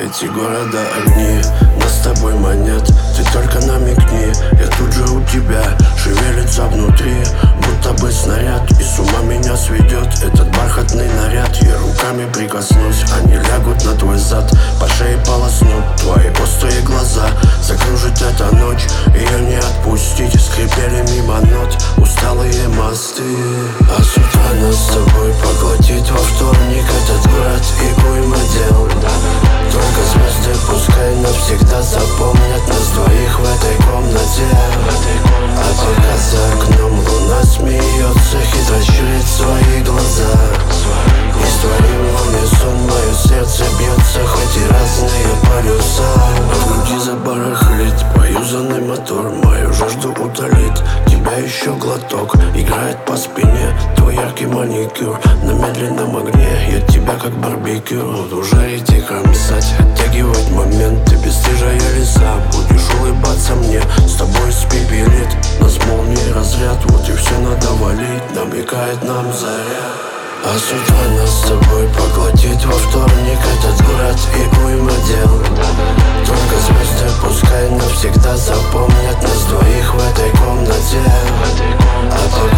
эти города огни. Нас с тобой манят, ты только намекни. Я тут же у тебя, шевелится внутри, будто бы снаряд. И с ума меня сведет этот бархатный наряд. Я руками прикоснусь, они лягут на твой зад, по шее полоснут твои острые глаза. Закружит эта ночь, ее не отпустить. Скрипели мимо нот усталые мосты. А с утра нас с тобой поглотит во вторник этот город и уйма дел. Только звезды пускай навсегда запомнят нас двоих в этой комнате. А пока за окном луна смеется, хитро щурит свои глаза. И с твоим в унисон мое сердце бьется, хоть и разные полюса. В груди забарахлит поюзанный мотор, мою жажду утолит тебя еще глоток. Играет по спине твой яркий маникюр, на медленном огне я тебя как барбекю. Буду жарить и кромсать, оттягивать моменты бесстыжая леса. Будешь улыбаться мне, с тобой испепелит нас молнией разряд. Вот и все надо валить, намекает нам заря. А с утра нас с тобой поглотит во вторник этот город и уйма дел. Только звезды пускай навсегда запомнят нас двоих в этой комнате. А пока